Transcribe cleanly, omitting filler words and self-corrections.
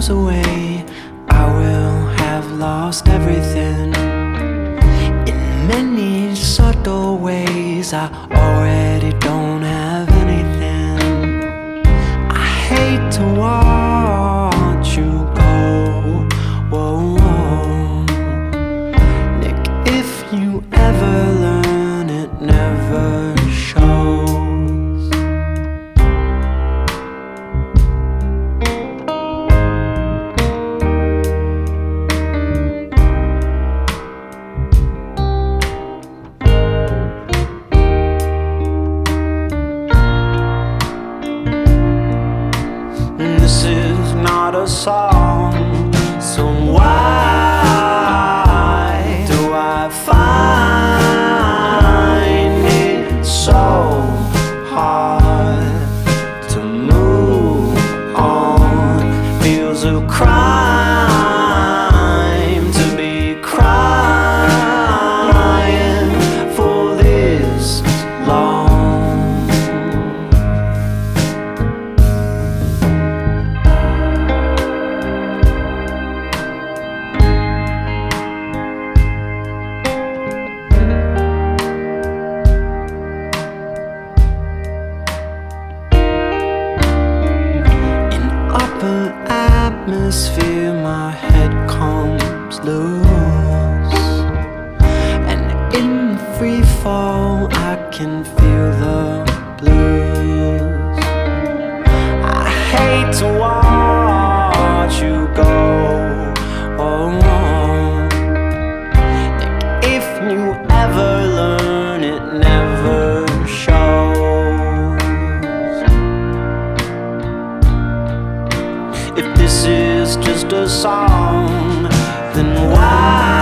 miles away, I will have lost everything. In many subtle ways, I already don't have anything. I hate to watch you go. Whoa, whoa. Nick, if you ever learn, it never shows. This is not a song, so why do I find it so hard to move on? Feels a crime to be crying for this long. Atmosphere, my head comes loose, and in free fall I can feel the blues. I hate to watch you go. Oh, if you ever learn, it never shows. If this is just a song, then why